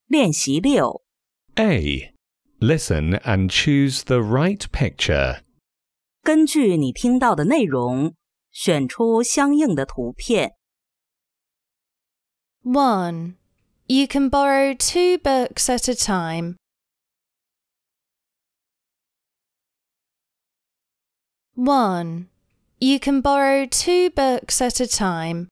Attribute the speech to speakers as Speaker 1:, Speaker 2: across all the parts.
Speaker 1: 练习6
Speaker 2: A. Listen and choose the right picture.
Speaker 1: 根据你听到的内容，选出相应的图片。
Speaker 3: 1. You can borrow 2 books at a time. 1. You can borrow 2 books at a time.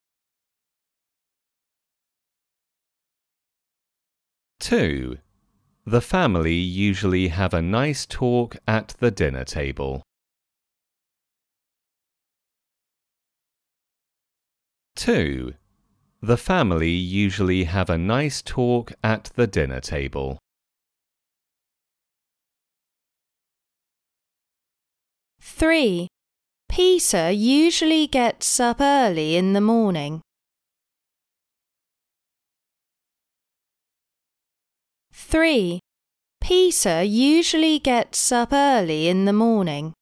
Speaker 2: 2. The family usually have a nice talk at the dinner table. 2. The family usually have a nice talk at the dinner table.
Speaker 3: 3. Peter usually gets up early in the morning. 3. Peter usually gets up early in the morning.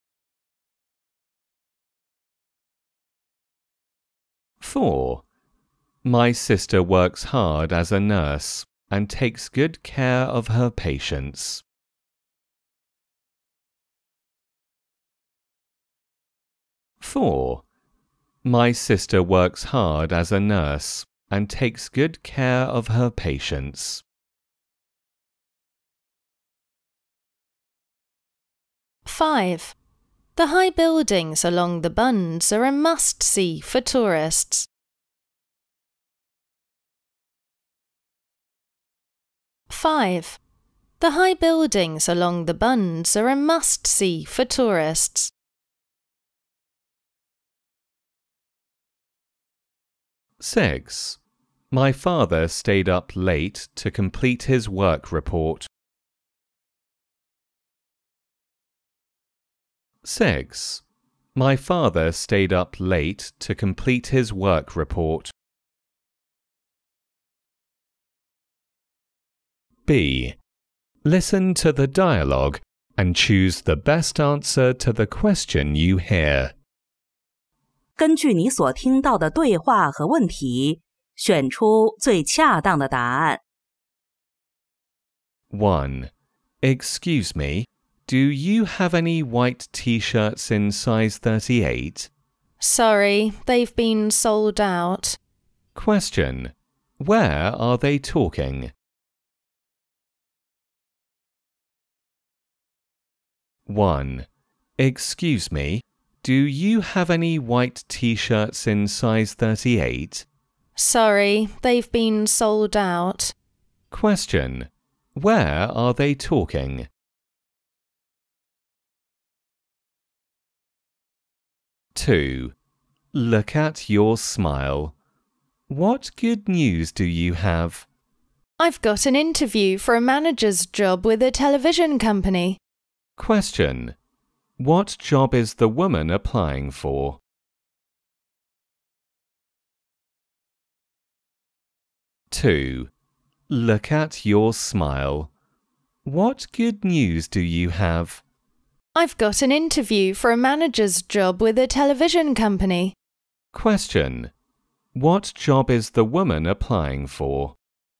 Speaker 2: 4. My sister works hard as a nurse and takes good care of her patients. 4. My sister works hard as a nurse and takes good care of her patients.
Speaker 3: 5. The high buildings along the Bunds are a must-see for tourists. 5. The high buildings along the Bunds are a must-see for tourists.
Speaker 2: 6. My father stayed up late to complete his work report. 6. My father stayed up late to complete his work report. B. Listen to the dialogue and choose the best answer to the question you hear.
Speaker 1: 根据你所听到的对话和问题，选出最恰当的答案。
Speaker 2: 1. Excuse me, do you have any white t-shirts in size 38?
Speaker 3: Sorry, they've been sold out.
Speaker 2: Question. Where are they talking? 1. Excuse me, do you have any white t-shirts in size 38?
Speaker 3: Sorry, they've been sold out.
Speaker 2: Question. Where are they talking? 2. Look at your smile. What good news do you have?
Speaker 3: I've got an interview for a manager's job with a television company.
Speaker 2: Question. What job is the woman applying for? 2. Look at your smile. What good news do you have?
Speaker 3: I've got an interview for a manager's job with a television company.
Speaker 2: Question. What job is the woman applying for?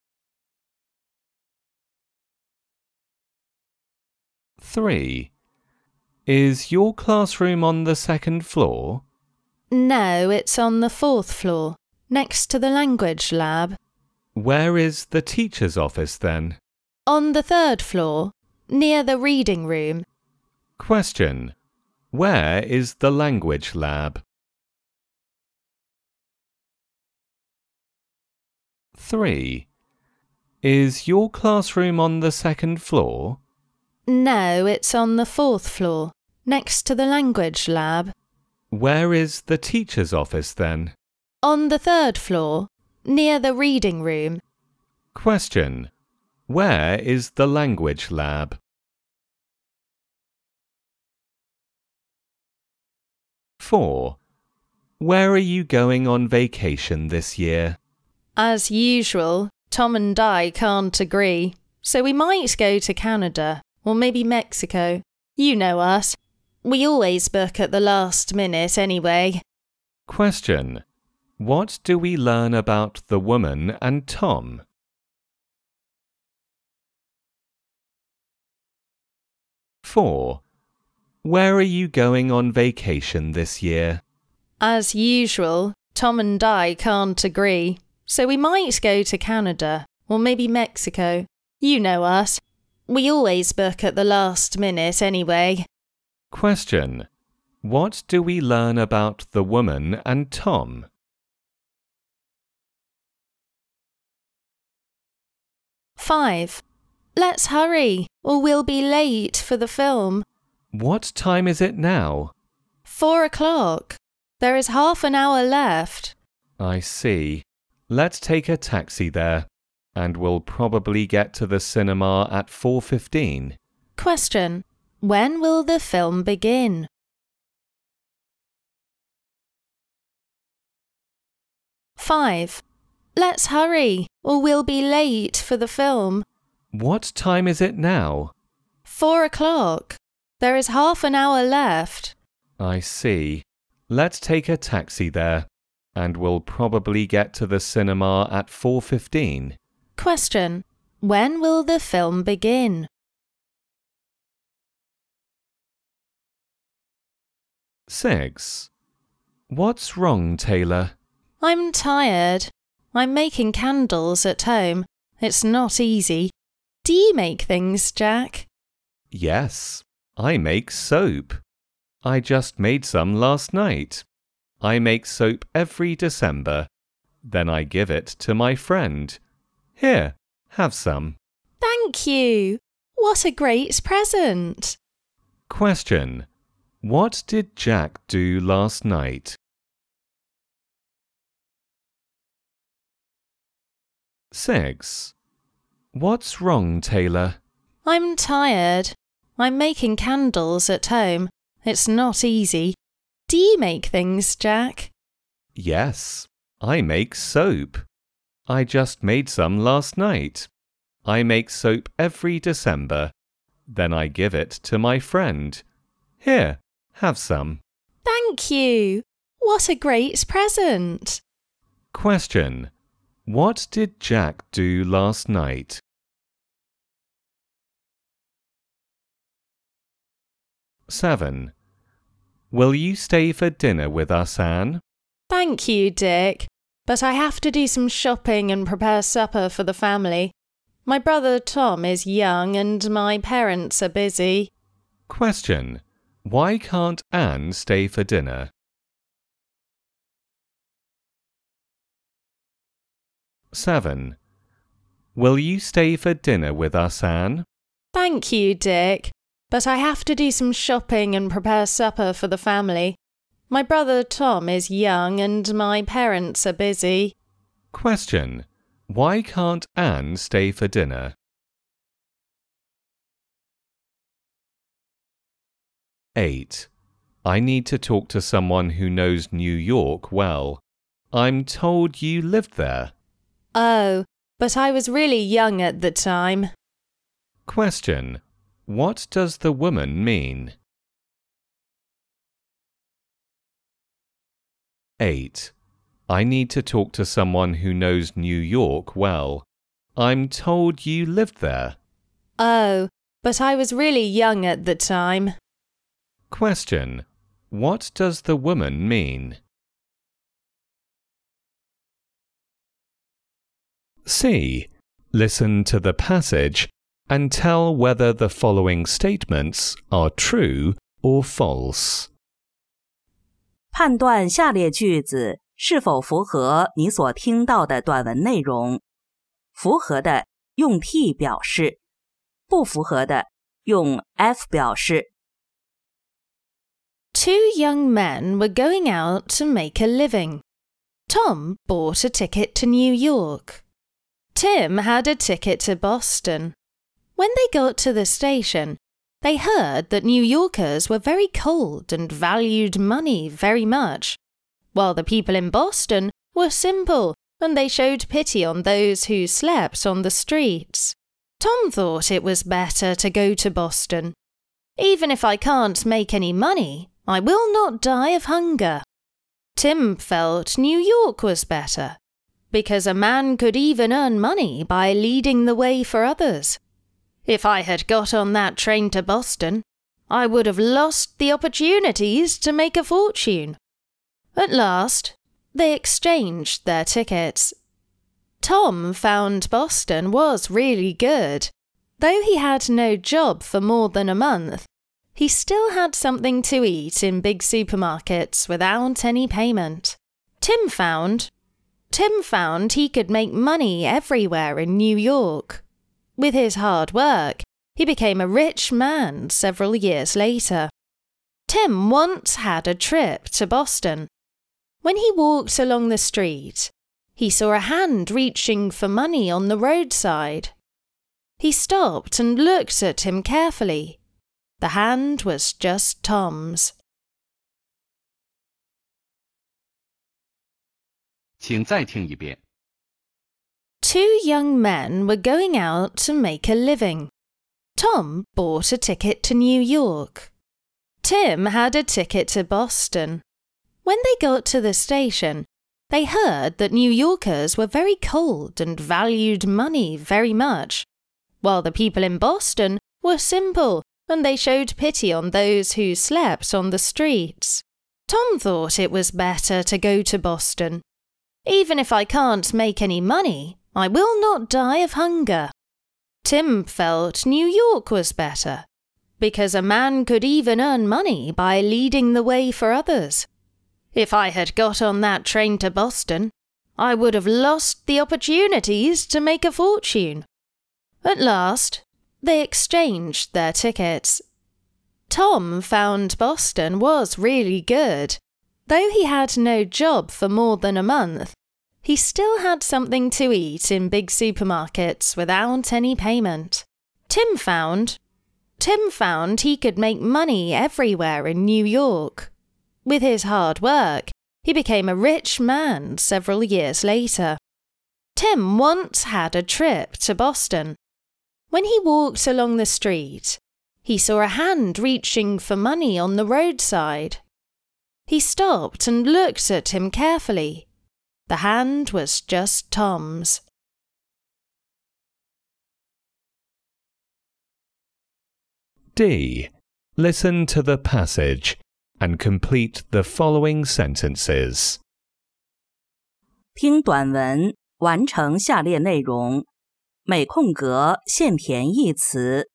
Speaker 2: 3. Is your classroom on the second floor?
Speaker 3: No, it's on the 4th floor, next to the language lab.
Speaker 2: Where is the teacher's office then?
Speaker 3: On the 3rd floor, near the reading room.
Speaker 2: Question. Where is the language lab? 3. Is your classroom on the second floor?
Speaker 3: No, it's on the 4th floor, next to the language lab.
Speaker 2: Where is the teacher's office then?
Speaker 3: On the 3rd floor, near the reading room.
Speaker 2: Question. Where is the language lab? 4. Where are you going on vacation this year?
Speaker 3: As usual, Tom and I can't agree, so we might go to Canada, or maybe Mexico. You know us. We always book at the last minute anyway.
Speaker 2: Question. What do we learn about the woman and Tom? 4. Where are you going on vacation this year?
Speaker 3: As usual, Tom and Di can't agree, so we might go to Canada, or maybe Mexico. You know us. We always book at the last minute anyway.
Speaker 2: Question. What do we learn about the woman and Tom?
Speaker 3: Five. Let's hurry, or we'll be late for the film.
Speaker 2: What time is it now?
Speaker 3: 4 o'clock. There is half an hour left.
Speaker 2: I see. Let's take a taxi there, and we'll probably get to the cinema at 4:15.
Speaker 3: Question. When will the film begin? Five. Let's hurry, or we'll be late for the film.
Speaker 2: What time is it now?
Speaker 3: 4 o'clock. There is half an hour left.
Speaker 2: I see. Let's take a taxi there, and we'll probably get to the cinema at 4:15.
Speaker 3: Question. When will the film begin?
Speaker 2: 6. What's wrong, Taylor?
Speaker 3: I'm tired. I'm making candles at home. It's not easy. Do you make things, Jack?
Speaker 2: Yes, I make soap. I just made some last night. I make soap every December. Then I give it to my friend. Here, have some.
Speaker 3: Thank you. What a great present.
Speaker 2: Question. What did Jack do last night? 6. What's wrong, Taylor?
Speaker 3: I'm tired. I'm making candles at home. It's not easy. Do you make things, Jack?
Speaker 2: Yes, I make soap. I just made some last night. I make soap every December. Then I give it to my friend. Here, have some.
Speaker 3: Thank you. What a great present.
Speaker 2: Question. What did Jack do last night? 7. Will you stay for dinner with us, Anne?
Speaker 3: Thank you, Dick. But I have to do some shopping and prepare supper for the family. My brother Tom is young and my parents are busy.
Speaker 2: Question. Why can't Anne stay for dinner? 7. Will you stay for dinner with us, Anne?
Speaker 3: Thank you, Dick. But I have to do some shopping and prepare supper for the family. My brother Tom is young and my parents are busy.
Speaker 2: Question. Why can't Anne stay for dinner? 8. I need to talk to someone who knows New York well. I'm told you lived there.
Speaker 3: Oh, but I was really young at the time.
Speaker 2: Question. What does the woman mean? 8. I need to talk to someone who knows New York well. I'm told you lived there.
Speaker 3: Oh, but I was really young at the time.
Speaker 2: Question. What does the woman mean? C. Listen to the passage and tell whether the following statements are true or false.
Speaker 1: 判断下列句子是否符合你所听到的短文内容。符合的用 T 表示，不符合的用 F 表示。
Speaker 3: Two young men were going out to make a living. Tom bought a ticket to New York. Tim had a ticket to Boston. When they got to the station, they heard that New Yorkers were very cold and valued money very much, while the people in Boston were simple and they showed pity on those who slept on the streets. Tom thought it was better to go to Boston. Even if I can't make any money, I will not die of hunger. Tim felt New York was better, because a man could even earn money by leading the way for others. If I had got on that train to Boston, I would have lost the opportunities to make a fortune. At last, they exchanged their tickets. Tom found Boston was really good. Though he had no job for more than a month, he still had something to eat in big supermarkets without any payment. Tim found he could make money everywhere in New York. With his hard work, he became a rich man several years later. Tim once had a trip to Boston. When he walked along the street, he saw a hand reaching for money on the roadside. He stopped and looked at him carefully. The hand was just Tom's.
Speaker 4: 请再听一遍。
Speaker 3: Two young men were going out to make a living. Tom bought a ticket to New York. Tim had a ticket to Boston. When they got to the station, they heard that New Yorkers were very cold and valued money very much, while the people in Boston were simple and they showed pity on those who slept on the streets. Tom thought it was better to go to Boston. Even if I can't make any money, I will not die of hunger. Tim felt New York was better, because a man could even earn money by leading the way for others. If I had got on that train to Boston, I would have lost the opportunities to make a fortune. At last, they exchanged their tickets. Tom found Boston was really good. Though he had no job for more than a month, he still had something to eat in big supermarkets without any payment. Tim found he could make money everywhere in New York. With his hard work, he became a rich man several years later. Tim once had a trip to Boston. When he walked along the street, he saw a hand reaching for money on the roadside. He stopped and looked at him carefully. The hand was just Tom's.
Speaker 2: D. Listen to the passage and complete the following sentences.
Speaker 1: 听短文，完成下列内容。每空格现填一词。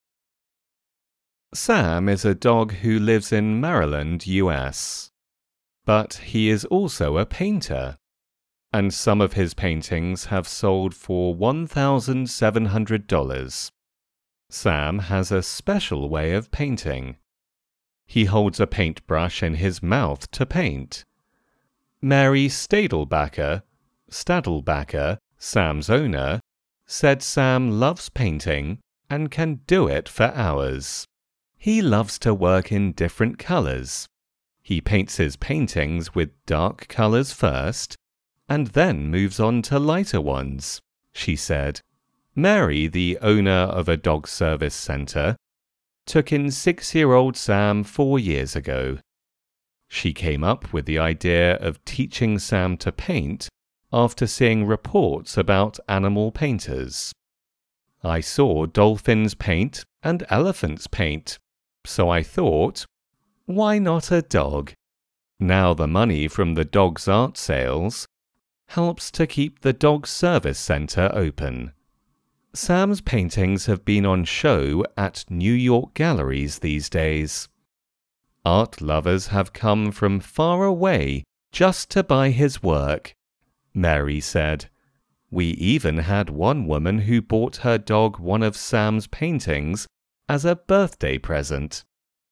Speaker 2: Sam is a dog who lives in Maryland, US. But he is also a painter, and some of his paintings have sold for $1,700. Sam has a special way of painting. He holds a paintbrush in his mouth to paint. Mary Stadelbacher, Sam's owner, said Sam loves painting and can do it for hours. He loves to work in different colours. He paints his paintings with dark colours first, and then moves on to lighter ones, she said. Mary, the owner of a dog service centre, took in 6-year-old Sam 4 years ago. She came up with the idea of teaching Sam to paint after seeing reports about animal painters. I saw dolphins paint and elephants paint, so I thought, why not a dog? Now the money from the dog's art sales helps to keep the dog service centre open. Sam's paintings have been on show at New York galleries these days. Art lovers have come from far away just to buy his work, Mary said. We even had one woman who bought her dog one of Sam's paintings as a birthday present.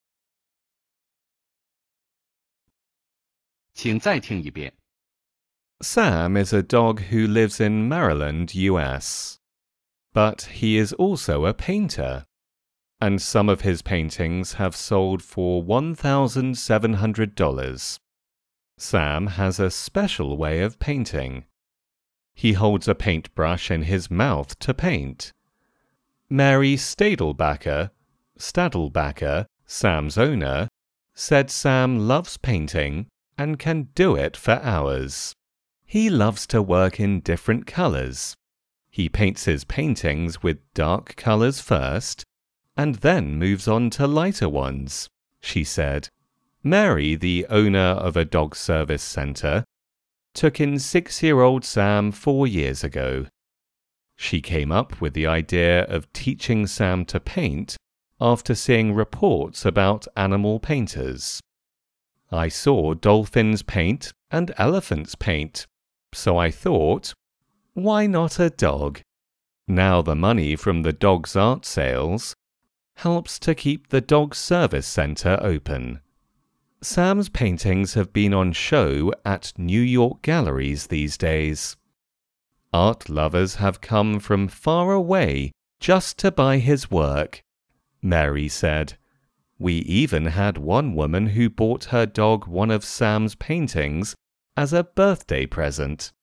Speaker 4: 请再听一遍。
Speaker 2: Sam is a dog who lives in Maryland, US. But he is also a painter, and some of his paintings have sold for $1,700. Sam has a special way of painting. He holds a paintbrush in his mouth to paint. Mary Stadelbacher, Sam's owner, said Sam loves painting and can do it for hours. He loves to work in different colours. He paints his paintings with dark colours first, and then moves on to lighter ones, she said. Mary, the owner of a dog service centre, took in 6-year-old Sam 4 years ago. She came up with the idea of teaching Sam to paint after seeing reports about animal painters. I saw dolphins paint and elephants paint, so I thought, why not a dog? Now the money from the dog's art sales helps to keep the dog service centre open. Sam's paintings have been on show at New York galleries these days. Art lovers have come from far away just to buy his work, Mary said. We even had one woman who bought her dog one of Sam's paintings as a birthday present.